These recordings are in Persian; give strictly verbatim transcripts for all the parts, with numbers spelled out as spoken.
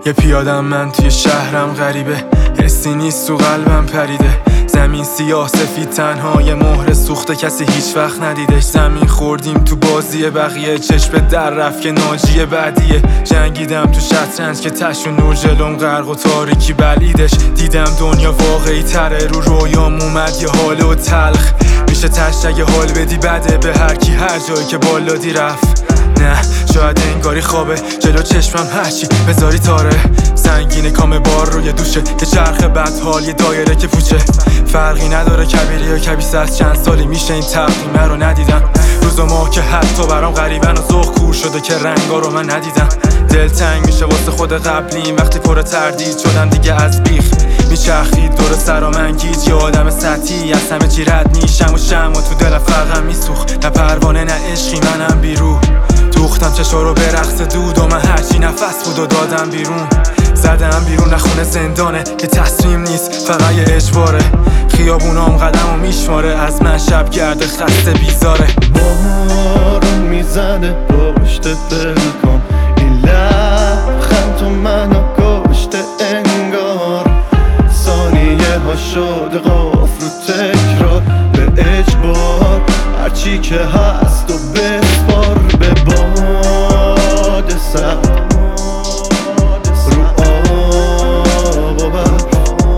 یه پیادم من توی شهرم غریبه، حسی نیست تو قلبم پریده. زمین سیاه سفید تنها یه مهر سوخته، کسی هیچ وقت ندیدش. زمین خوردیم تو بازی بقیه، چشم در رفت که ناجی بعدیه. جنگیدم تو شطرنج که تش و نور جلوم غرق و تاریکی بلیدش. دیدم دنیا واقعی تره، رو رویام اومد یه حال و تلخ. میشه تشت اگه حال بدی بده به هر کی هر جایی که بالادی رفت. نه شاید انگاری خوابه جلو چشمم، هرچی بذاری تاره. سنگین کام بار روی دوشه، یه چرخ بد حال یه دایره که پوچه. فرقی نداره کبیری یا کبیس، از چند سالی میشه این تقدیمه رو ندیدم. روز و ماه که حتی برام غریبن و ذوق کور شده که رنگا رو من ندیدم. دل تنگ میشه واسه خود قبلیم وقتی پر تردید شدم دیگه از بیخ. میچرخید دور سرام انگیز، یه آدم سطحی از همه چی رد میشم و شم و تو دل فرقم میسوخ. نه پروانه نه عشقی منم بیرو، دوختم چشا رو به رقص دود و من هرچی نفس بود و دادم بیرون. زدم بیرون نخونه زندانه که تصمیم نیست فقط یه اجباره. خیابونام قدم و میشماره، از من شب گرده خسته بیزاره. بارون میزنه پشت بلکن، این لبخند تو منو کشته انگار. ثانیه ها شده قفل رو تکرار، به اجبار هرچی که هست و بسپار به باد سرد. رو آب و برف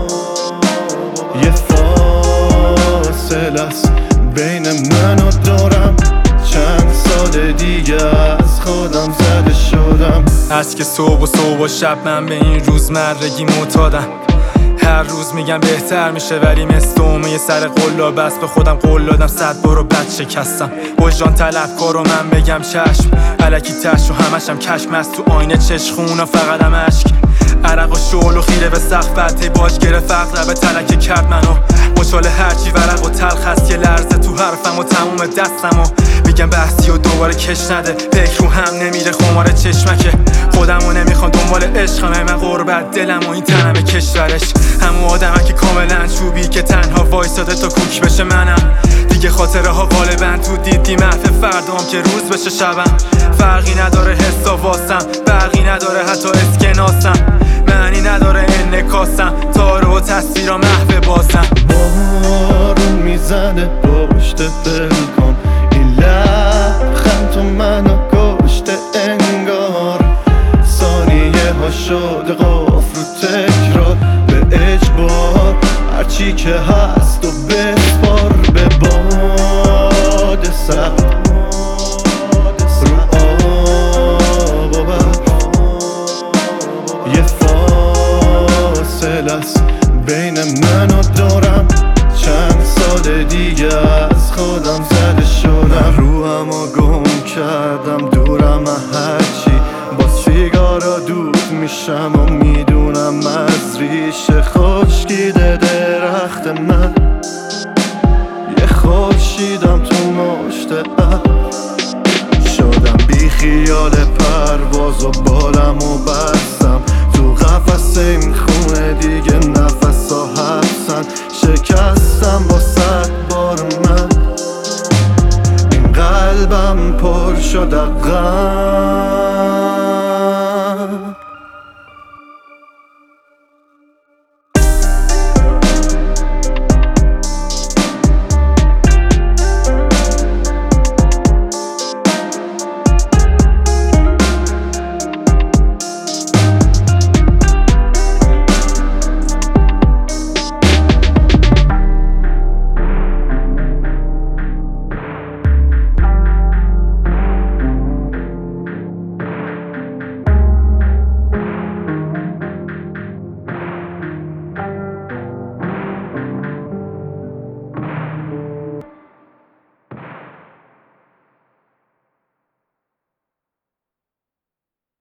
یه فاصله است بین من و دورم. چند سال دیگه از خودم زده شدم. از که صبح و صبح و شب من به این روزمرگی معتادم. هر روز میگم بهتر میشه ولی مثل اومه یه سر قلا بس به خودم قول دادم. صد برو بد شکستم، وجدان طلبکار و من بگم چشم. الکی تش و همشم کشم از تو آینه چشخونا فقطم عشق. عرق و شعل و خیره به سقف بده باش گره فقر به تلک کرد منو. مشال هرچی ورق و تلخ هست یه لرزه تو حرفم و تموم دستم و میگم بحثی و دوباره کش نده. فکر رو هم نمیره خمار چشمکه، خودمو نمیخوام دنبال عشقم. من غربت دلم و این تنم کشورش. همون آدمه که کاملا چوبی که تنها وایساده تا کوک بشه منم. دیگه خاطره ها غالبا تو دیدی محو فردام که روز بشه شبم. فرقی نداره حسا واسم، فرقی نداره حتی اسکناسم. معنی نداره انکاسم، تارو و تصویرا محو باسم. بارون میزنه پشت بلکن، این لبخند تو منو کشته انگار. ثانیه ها شده قفل رو تکرار، به اجبار هرچی که هست و بسپار به باد سرد. رو آب و برف یه فاصله است بین من و دورم. چند سال دیگه از خودم زده شدم. روحم و گم کردم دورم هرچی، با سیگارا دود میشم و میدونم از ریشه خشکیده درخت من. یه خورشیدم تو مشت ابر، شدم بی خیال پرواز